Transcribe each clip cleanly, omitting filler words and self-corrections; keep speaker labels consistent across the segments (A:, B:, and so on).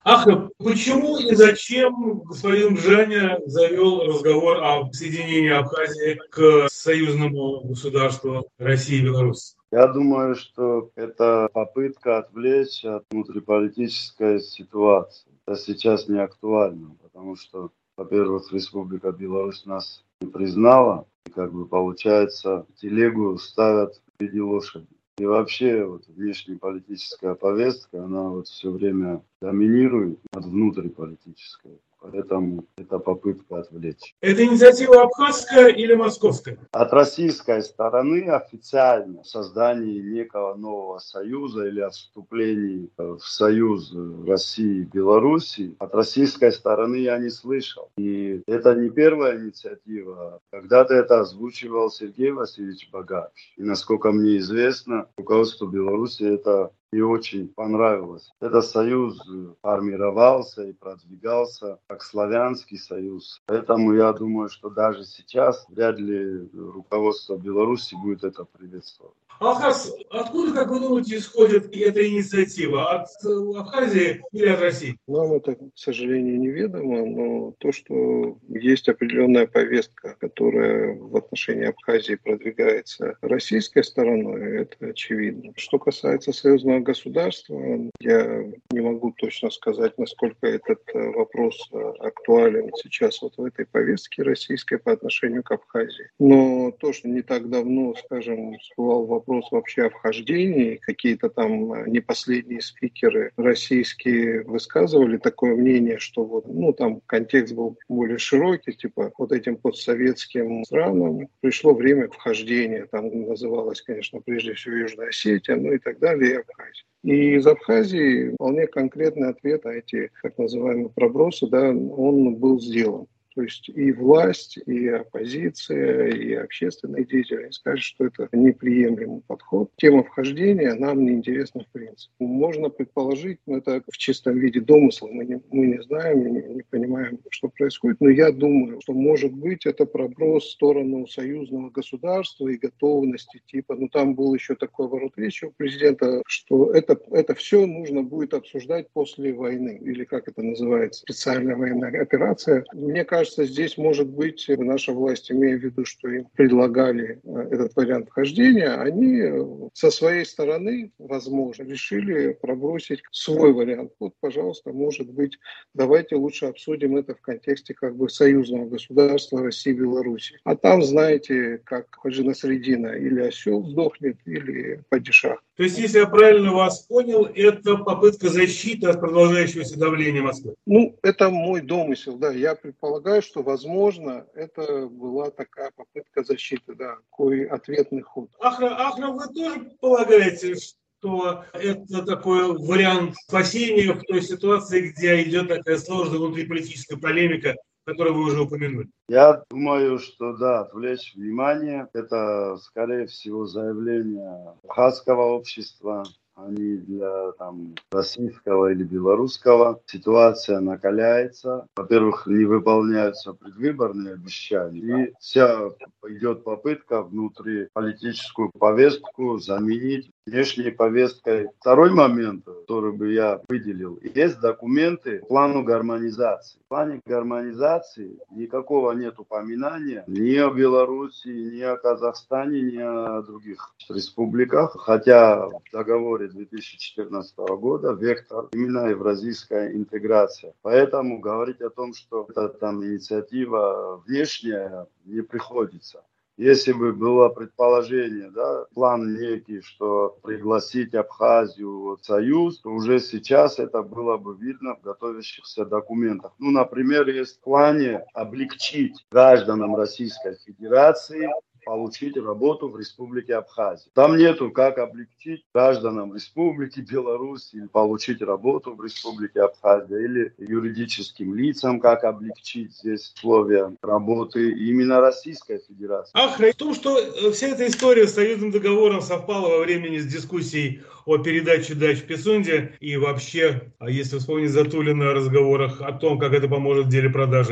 A: Ах, почему и зачем господин Бжаня завел разговор о присоединении Абхазии к союзному государству России и Беларуси?
B: Я думаю, что это попытка отвлечь от внутриполитической ситуации. Это сейчас не актуально, потому что, во-первых, Республика Беларусь нас не признала, и получается, телегу ставят впереди лошади. И вообще внешнеполитическая повестка, она все время доминирует над внутриполитической. Поэтому это попытка отвлечь.
A: Это инициатива абхазская или московская?
B: От российской стороны официально создание некого нового союза или о вступлении в союз России и Беларуси от российской стороны я не слышал. И это не первая инициатива. Когда-то это озвучивал Сергей Васильевич Багач. И насколько мне известно, руководству Беларуси это не очень понравилось. Этот союз формировался и продвигался как славянский союз. Поэтому я думаю, что даже сейчас вряд ли руководство Беларуси будет это приветствовать.
A: Алхас, откуда, как вы думаете, исходит эта инициатива? От Абхазии или от России?
C: Нам это, к сожалению, неведомо, но то, что есть определенная повестка, которая в отношении Абхазии продвигается российской стороной, это очевидно. Что касается союзного государства, я не могу точно сказать, насколько этот вопрос актуален сейчас в этой повестке российской по отношению к Абхазии. Но то, что не так давно, скажем, всплывал вопрос вообще о вхождении, какие-то там не последние спикеры российские высказывали такое мнение, что там контекст был более широкий, типа этим постсоветским странам пришло время вхождения, там называлось, конечно, прежде всего Южная Осетия, и так далее, и Абхазия. И из Абхазии вполне конкретный ответ на эти так называемые пробросы, он был сделан. То есть и власть, и оппозиция, и общественные деятели скажут, что это неприемлемый подход. Тема вхождения нам не интересна в принципе. Можно предположить, но это в чистом виде домысла, мы не знаем, не понимаем, что происходит, но я думаю, что может быть это проброс в сторону союзного государства и готовности там был еще такой оборот речи у президента, что это все нужно будет обсуждать после войны, или как это называется, специальная военная операция. Мне кажется, здесь, может быть, наша власть, имея в виду, что им предлагали этот вариант вхождения, они со своей стороны, возможно, решили пробросить свой вариант. Пожалуйста, может быть, давайте лучше обсудим это в контексте союзного государства России и Беларуси. А там, знаете, как Хаджи Насреддина, или осел сдохнет, или падишах.
A: То есть, если я правильно вас понял, это попытка защиты от продолжающегося давления Москвы?
C: Это мой домысел, да. Я предполагаю, что, возможно, это была такая попытка защиты, такой ответный ход.
A: Ахра, вы тоже полагаете, что это такой вариант спасения в той ситуации, где идет такая сложная внутриполитическая полемика, которую вы уже упомянули?
B: Я думаю, что отвлечь внимание, это, скорее всего, заявление абхазского общества, а не для российского или белорусского. Ситуация накаляется. Во-первых, не выполняются предвыборные обещания. И вся идет попытка внутриполитическую повестку заменить внешней повесткой. Второй момент, который бы я выделил, есть документы по плану гармонизации. В плане гармонизации никакого нет упоминания ни о Беларуси, ни о Казахстане, ни о других республиках. Хотя в договоре 2014 года вектор именно евразийская интеграция. Поэтому говорить о том, что это инициатива внешняя, не приходится. Если бы было предположение, план некий, что пригласить Абхазию в союз, то уже сейчас это было бы видно в готовящихся документах. Например, есть в плане облегчить гражданам Российской Федерации получить работу в Республике Абхазия. Там нету, как облегчить гражданам Республики Беларусь или получить работу в Республике Абхазия, или юридическим лицам, как облегчить здесь условия работы именно Российской Федерации.
A: Ахра, в том, что вся эта история с союзным договором совпала во времени с дискуссией о передаче дач в Пицунде и вообще, если вспомнить Затулина о разговорах о том, как это поможет в деле продажи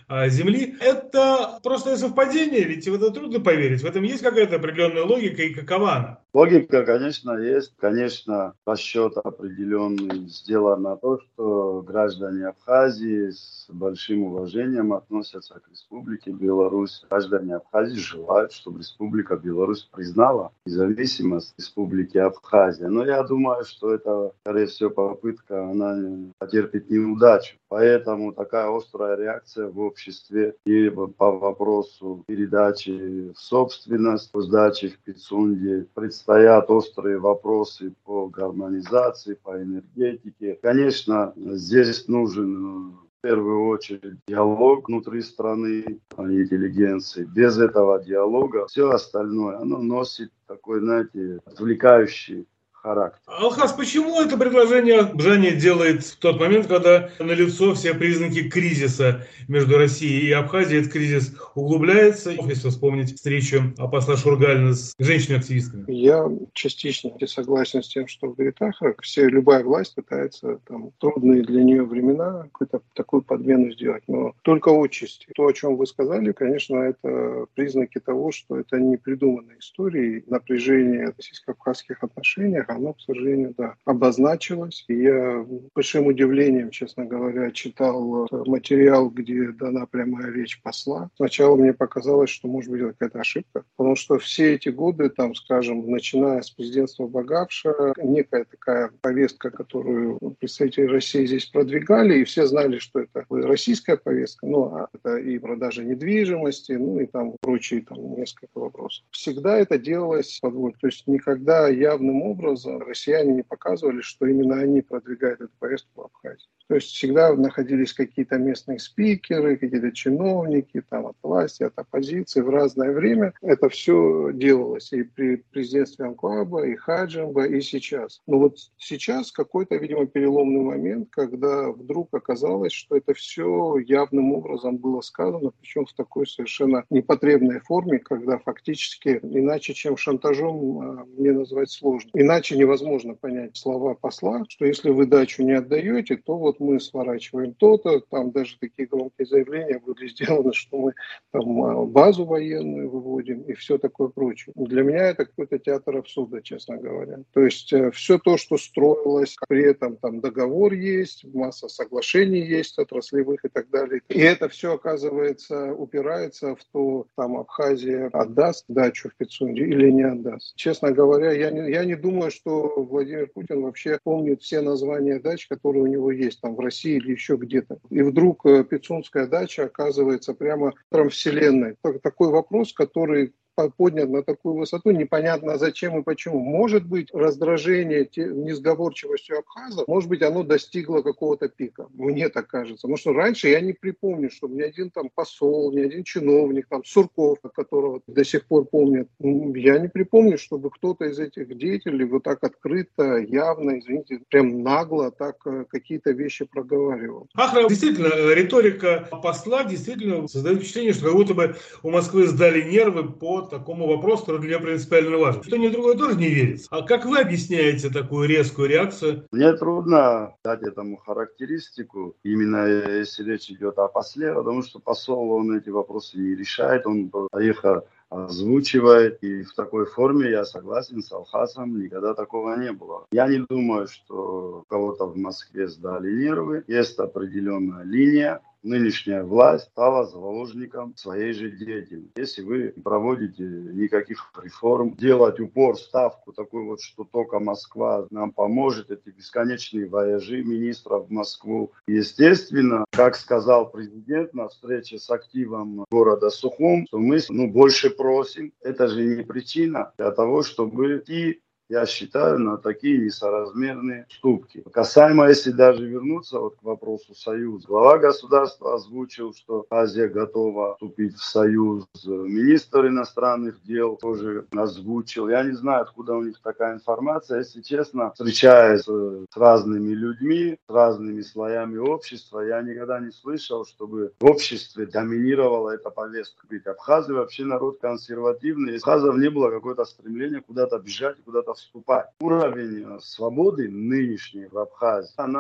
A: земли. Это просто совпадение, ведь в это трудно поверить. В этом есть какая-то определенная логика, и какова она?
B: Логика, конечно, есть. Конечно, расчет определенный сделан на то, что граждане Абхазии с большим уважением относятся к Республике Беларусь. Граждане Абхазии желают, чтобы Республика Беларусь признала независимость Республики Абхазия. Но я думаю, что это, скорее всего, попытка, она потерпит неудачу. Поэтому такая острая реакция в обществе и по вопросу передачи в собственность, сдачи в Пицунде. Предстоят острые вопросы по гармонизации, по энергетике. Конечно, здесь нужен в первую очередь диалог внутри страны, интеллигенции. Без этого диалога все остальное, оно носит такой, знаете, отвлекающий характер.
A: Алхас, почему это предложение Бжани делает в тот момент, когда налицо все признаки кризиса между Россией и Абхазией? Этот кризис углубляется, если вспомнить встречу посла Шургалина с женщинами-активистками.
C: Я частично согласен с тем, что говорит Ахрак. Любая власть пытается в трудные для нее времена какую-то такую подмену сделать. Но только отчасти. То, о чем вы сказали, конечно, это признаки того, что это не придуманная история. Напряжение в российско-абхазских отношениях, оно, к сожалению, обозначилось. И я с большим удивлением, честно говоря, читал материал, где дана прямая речь посла. Сначала мне показалось, что может быть какая-то ошибка, потому что все эти годы, скажем, начиная с президентства Багапша, некая такая повестка, которую представители России здесь продвигали, и все знали, что это российская повестка, это и продажа недвижимости, и прочие несколько вопросов. Всегда это делалось подвое, то есть никогда явным образом россияне не показывали, что именно они продвигают эту повестку в Абхазии. То есть всегда находились какие-то местные спикеры, какие-то чиновники от власти, от оппозиции. В разное время это все делалось и при президентстве Анклаба, и Хаджимба, и сейчас. Но сейчас какой-то, видимо, переломный момент, когда вдруг оказалось, что это все явным образом было сказано, причем в такой совершенно непотребной форме, когда фактически иначе, чем шантажом, мне назвать сложно. Иначе невозможно понять слова посла, что если вы дачу не отдаете, то мы сворачиваем то-то, даже такие громкие заявления были сделаны, что мы базу военную выводим и все такое прочее. Для меня это какой-то театр абсурда, честно говоря. То есть все то, что строилось, при этом договор есть, масса соглашений есть, отраслевых и так далее. И это все, оказывается, упирается в то, Абхазия отдаст дачу в Пицунде или не отдаст. Честно говоря, я не думаю, что Владимир Путин вообще помнит все названия дач, которые у него есть в России или еще где-то. И вдруг Пицунская дача оказывается прямо в вселенной. Такой вопрос, который поднят на такую высоту, непонятно зачем и почему. Может быть, раздражение несговорчивостью абхазов, может быть, оно достигло какого-то пика. Мне так кажется. Потому что раньше я не припомню, чтобы ни один посол, ни один чиновник, Сурков, которого до сих пор помнят, я не припомню, чтобы кто-то из этих деятелей вот так открыто, явно, извините, прям нагло так какие-то вещи проговаривал.
A: Ахра, действительно, риторика посла действительно создает впечатление, что как будто бы у Москвы сдали нервы по такому вопросу, который для нее принципиально важен. Что ни другое тоже не верится. А как вы объясняете такую резкую реакцию?
B: Мне трудно дать этому характеристику, именно если речь идет о после, потому что посол, он эти вопросы не решает, он их озвучивает, и в такой форме я согласен с Алхасом, никогда такого не было. Я не думаю, что у кого-то в Москве сдали нервы, есть определенная линия. Нынешняя власть стала заложником своей же деятельности. Если вы не проводите никаких реформ, делать упор, ставку такую что только Москва нам поможет, эти бесконечные вояжи министров в Москву. Естественно, как сказал президент на встрече с активом города Сухум, что мы больше просим. Это же не причина для того, чтобы идти, я считаю, на такие несоразмерные уступки. Касаемо, если даже вернуться к вопросу союза. Глава государства озвучил, что Азия готова вступить в союз. Министр иностранных дел тоже озвучил. Я не знаю, откуда у них такая информация. Если честно, встречаясь с разными людьми, с разными слоями общества, я никогда не слышал, чтобы в обществе доминировала эта повестка. Ведь абхазы вообще народ консервативный. У абхазов не было какое-то стремления куда-то бежать, куда-то вступать. Уровень свободы нынешней в Абхазии, она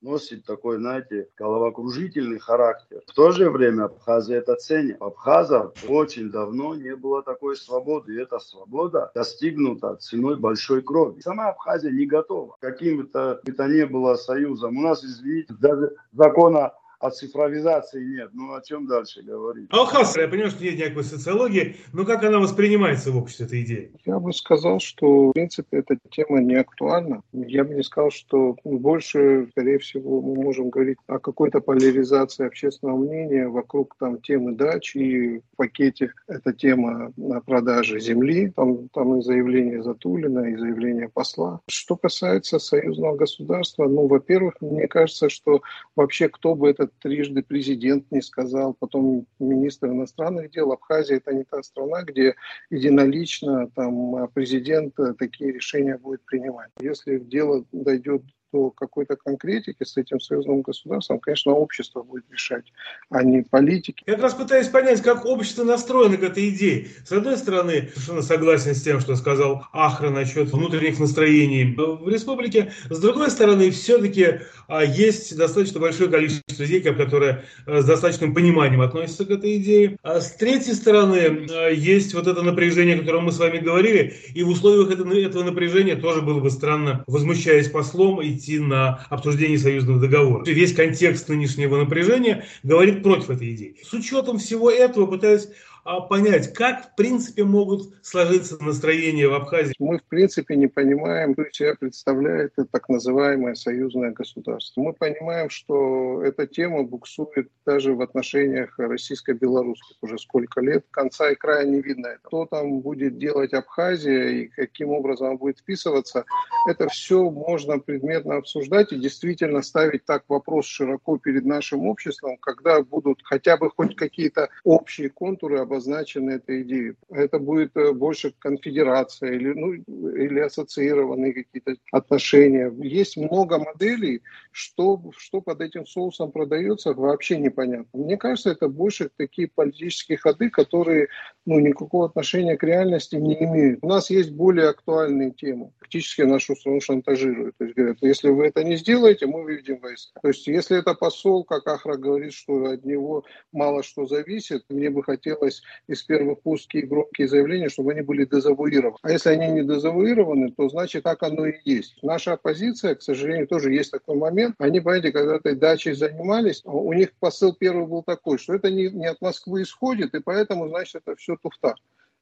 B: носит такой, знаете, головокружительный характер. В то же время абхазы это ценят. У абхазов очень давно не было такой свободы. И эта свобода достигнута ценой большой крови. Сама Абхазия не готова к каким-то, это не было союзом. У нас, извините, даже закона о цифровизации нет. Ну, о чем дальше говорить?
A: Алхас, я понимаю, что нет никакой социологии, но как она воспринимается в обществе, эта идея?
C: Я бы сказал, что, в принципе, эта тема не актуальна. Я бы не сказал, что больше, скорее всего, мы можем говорить о какой-то поляризации общественного мнения вокруг темы дач, и в пакете эта тема на продаже земли, там и заявление Затулина, и заявление посла. Что касается союзного государства, во-первых, мне кажется, что вообще кто бы этот трижды президент не сказал, потом министр иностранных дел, Абхазия это не та страна, где единолично президент такие решения будет принимать. Если дело дойдет до какой-то конкретики с этим союзным государством, конечно, общество будет решать, а не политики.
A: Я как раз пытаюсь понять, как общество настроено к этой идее. С одной стороны, совершенно согласен с тем, что сказал Ахра насчет внутренних настроений в республике. С другой стороны, все-таки есть достаточно большое количество людей, которые с достаточным пониманием относятся к этой идее. А с третьей стороны, есть вот это напряжение, о котором мы с вами говорили, и в условиях этого напряжения тоже было бы странно, возмущаясь послом, идти на обсуждение союзного договора. Весь контекст нынешнего напряжения говорит против этой идеи. С учетом всего этого пытаюсь понять, как в принципе могут сложиться настроения в Абхазии.
C: Мы в принципе не понимаем, что из себя представляет это так называемое союзное государство. Мы понимаем, что эта тема буксует даже в отношениях российско-белорусских уже сколько лет. Конца и края не видно. Что там будет делать Абхазия и каким образом она будет вписываться, это все можно предметно обсуждать и действительно ставить так вопрос широко перед нашим обществом, когда будут хотя бы хоть какие-то общие контуры обозначены этой идеей. Это будет больше конфедерация или ассоциированные какие-то отношения. Есть много моделей, что под этим соусом продается, вообще непонятно. Мне кажется, это больше такие политические ходы, которые никакого отношения к реальности не имеют. У нас есть более актуальные темы. Фактически нашу страну шантажируют. То есть говорят, если вы это не сделаете, мы выведем войска. То есть если это посол, как Ахра говорит, что от него мало что зависит, мне бы хотелось из первых уст громкие заявления, чтобы они были дезавуированы. А если они не дезавуированы, то значит так оно и есть. Наша оппозиция, к сожалению, тоже есть такой момент. Они, понимаете, когда этой дачей занимались, у них посыл первый был такой, что это не от Москвы исходит, и поэтому, значит, это все туфта.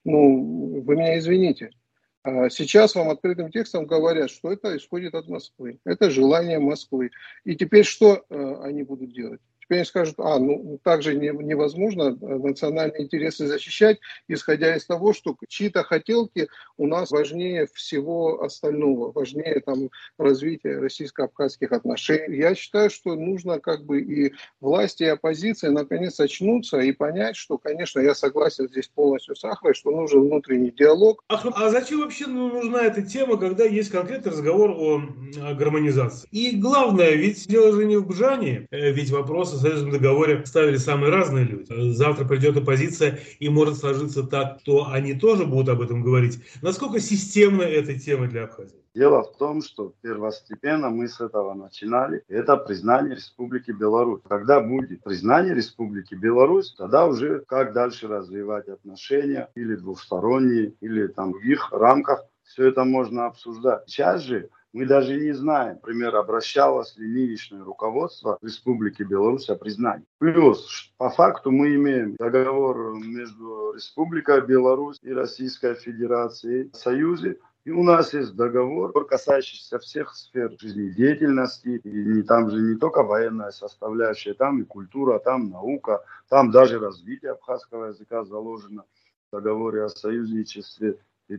C: Вы меня извините. Сейчас вам открытым текстом говорят, что это исходит от Москвы. Это желание Москвы. И теперь что они будут делать? Теперь они скажут, так же невозможно национальные интересы защищать, исходя из того, что чьи-то хотелки у нас важнее всего остального, важнее развития российско-абхазских отношений. Я считаю, что нужно и власти, и оппозиция наконец очнуться и понять, что, конечно, я согласен здесь полностью с Ахрой, что нужен внутренний диалог.
A: А зачем вообще нужна эта тема, когда есть конкретный разговор о гармонизации? И главное, ведь дело же не в Бжане, ведь вопросы о союзном договоре ставили самые разные люди. Завтра придет оппозиция, и может сложиться так, что они тоже будут об этом говорить. Насколько системна эта тема для Абхазии?
B: Дело в том, что первостепенно мы с этого начинали. Это признание Республики Беларусь. Когда будет признание Республики Беларусь, тогда уже как дальше развивать отношения, или двусторонние, или в других рамках. Все это можно обсуждать. Сейчас же мы даже не знаем, например, обращалось ли нынешнее руководство Республики Беларусь о признании. Плюс, по факту мы имеем договор между Республикой Беларусь и Российской Федерацией в Союзе. И у нас есть договор, касающийся всех сфер жизнедеятельности. И там же не только военная составляющая, там и культура, там наука, там даже развитие абхазского языка заложено в договоре о союзничестве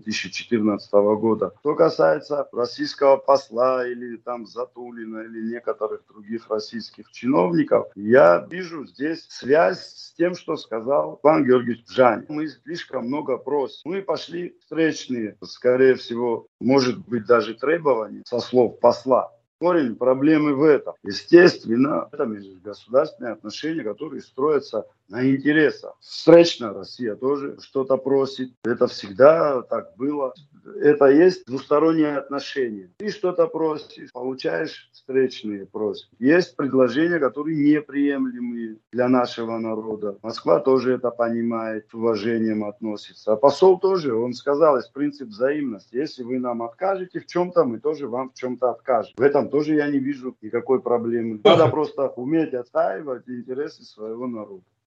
B: 2014 года. Что касается российского посла или Затулина или некоторых других российских чиновников, я вижу здесь связь с тем, что сказал Иван Георгиевич Бжанин. Мы слишком много просим. Мы пошли встречные, скорее всего, может быть даже требования со слов посла. Корень проблемы в этом. Естественно, это межгосударственные отношения, которые строятся на интересах. Встречно Россия тоже что-то просит. Это всегда так было. Это есть двусторонние отношения. Ты что-то просишь, получаешь встречные просьбы. Есть предложения, которые неприемлемые для нашего народа. Москва тоже это понимает, с уважением относится. А посол тоже, он сказал, есть принцип взаимности. Если вы нам откажете в чем-то, мы тоже вам в чем-то откажем. В этом тоже я не вижу никакой проблемы. Надо просто уметь отстаивать интересы своего народа.